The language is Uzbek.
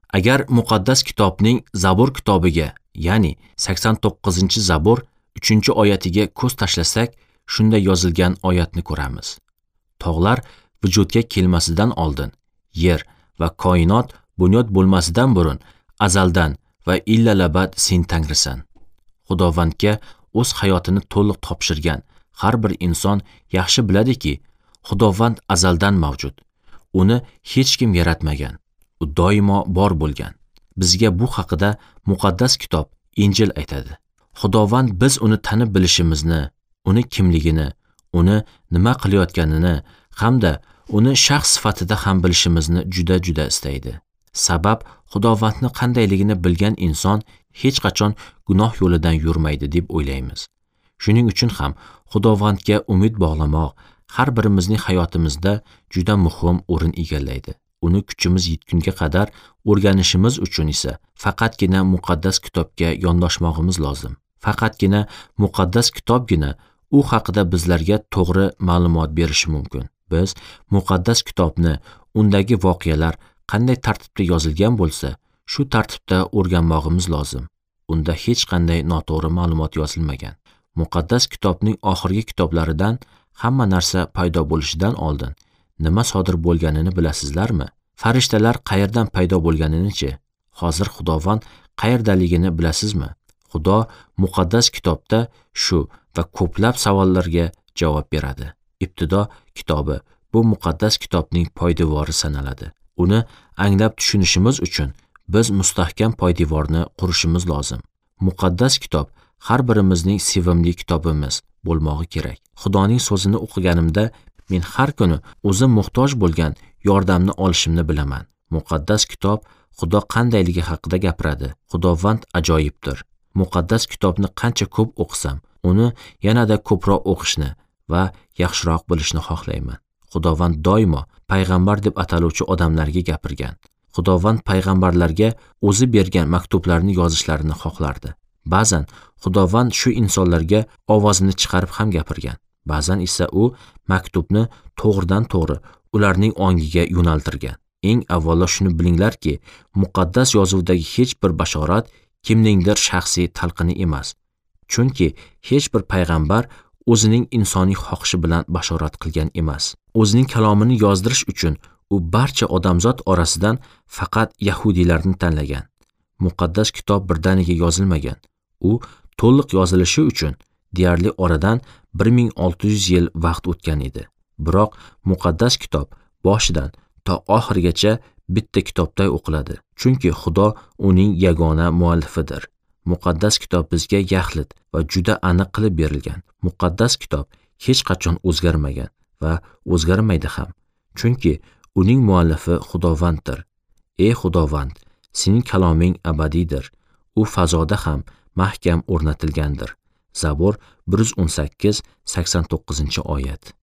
Agar muqaddas kitobning Zabur kitobiga, ya'ni 89-Zabur 3-oyatiga ko'z tashlasak, shunda yozilgan oyatni ko'ramiz. Tog'lar vujudga kelmasidan oldin, yer va koinot bunyod bo'lmasidan burun, azaldan va illalabad sen Tangrisan. Xudovandga o'z hayotini to'liq topshirgan har bir inson yaxshi biladiki, Xudovand azaldan mavjud. Uni hech kim yaratmagan. U doimo bor bo'lgan. Bizga bu haqida muqaddas kitob Injil aytadi. Xudovand biz uni tanib bilishimizni, uni kimligini, uni nima qilayotganini hamda uni shaxs sifatida ham bilishimizni juda istaydi. Sabab Xudovandni qandayligini bilgan inson hech qachon gunoh yo'lidan yurmaydi deb o'ylaymiz. Shuning uchun ham Xudovandga umid bog'lamoq har birimizning hayotimizda juda muhim o'rin egallaydi. Uni kuchimiz yetgunga qadar o'rganishimiz uchun esa faqatgina muqaddas kitobga yondoshmog'imiz lozim. Faqatgina muqaddas kitobgina u haqida bizlarga to'g'ri ma'lumot berishi mumkin. Biz muqaddas kitobni, undagi voqealar qanday tartibda yozilgan bo'lsa, shu tartibda o'rganmog'imiz lozim. Unda hech qanday noto'g'ri ma'lumot yozilmagan. Muqaddas kitobning oxirgi kitoblaridan hamma narsa paydo bo'lishidan oldin nima sodir bo'lganini bilasizlarmi? Farishtalar qayerdan paydo bo'lganini-chi? Hozir Xudovand qayerdaligini bilasizmi? Xudo muqaddas kitobda shu va ko'plab savollarga javob beradi. Ibtido kitobi bu muqaddas kitobning poydevori sanaladi. Uni anglab tushunishimiz uchun biz mustahkam poydevorni qurishimiz lozim. Muqaddas kitob har birimizning sevimli kitobimiz bo'lmog'i kerak. Xudoning so'zini o'qiganimda men har kuni o'zim muhtoj bo'lgan yordamni olishimni bilaman. Muqaddas kitob Xudo qandayligi haqida gapiradi. Xudovand ajoyibdir. Muqaddas kitobni qancha ko'p o'qisam, uni yanada ko'proq o'qishni va yaxshiroq bilishni xohlayman. Xudovand doimo payg'ambar deb ataluvchi odamlarga gapirgan. Xudovand payg'ambarlarga o'zi bergan maktublarni yozishlarini xohlardi. Ba'zan Xudovand shu insonlarga ovozini chiqarib ham gapirgan. Ba'zan esa u maktubni to'g'ridan-to'g'ri ularning ongiga yo'naltirgan. Eng avvalo shuni bilinglarki, muqaddas yozuvdagi hech bir bashorat kimningdir shaxsiy talqini emas. Chunki hech bir payg'ambar o'zining insoniy xohishi bilan bashorat qilgan emas. O'zining kalomini yozdirish uchun u barcha odamzod orasidan faqat yahudiylarni tanlagan. Muqaddas kitob birdaniga yozilmagan. U to'liq yozilishi uchun deyarli oradan 1600 yil vaqt o'tgan edi. Biroq muqaddas kitob boshidan to oxirigacha bitta kitobday o'qiladi. Chunki Xudo uning yagona muallifidir. Muqaddas kitob bizga yaxlit va juda aniq qilib berilgan. Muqaddas kitob hech qachon o'zgarmagan va o'zgarmaydi ham. Chunki uning muallifi Xudovanddir. Ey Xudovand, sening kaloming abadiydir. U fazoda ham mahkam o'rnatilgandir. Zabur 118-89-oyat.